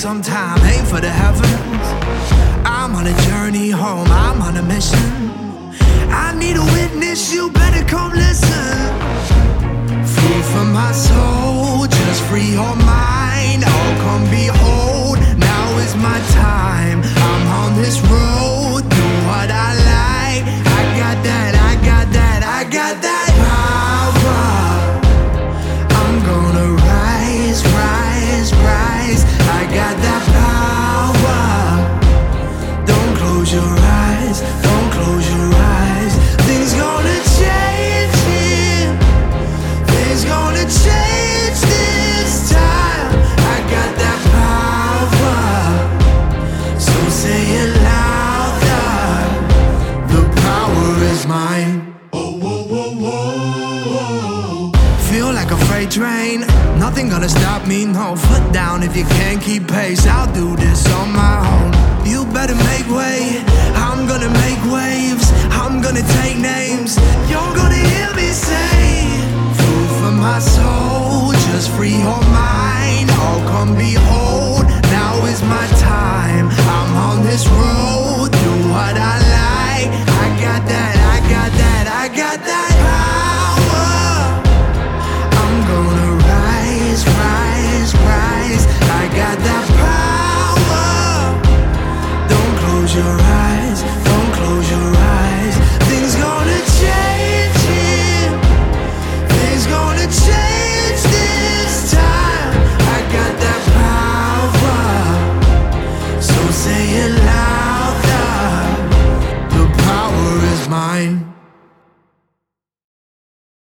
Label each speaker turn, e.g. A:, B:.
A: sometime, aim for the heavens. I'm on a journey home, I'm on a mission. I need a witness, you better come listen. Food for my soul, just free your mind. Oh, come behold, now is my time. I'm on this road, do what I like. I got that, I got that, I got that power. I'm gonna rise, rise, rise. I got that power. Don't close your eyes, don't close your eyes. Things gonna change here. Things gonna change this time. I got that power. So say it louder. The power is mine. Feel like a freight train, nothing gonna stop me, no. Foot down if you can't keep pace. I'll do this on my own. You better make way, I'm gonna make waves. I'm gonna take names, you're gonna hear me say. Food for my soul, just free your mind. Oh, come behold, now is my time. I'm on this road, do what I like. I got that, I got that, I got that power. I'm gonna rise, rise, rise. I got that power. Don't close your eyes, don't close your eyes. Things gonna change here. Things gonna change this time. I got that power. So say it louder. The power is mine.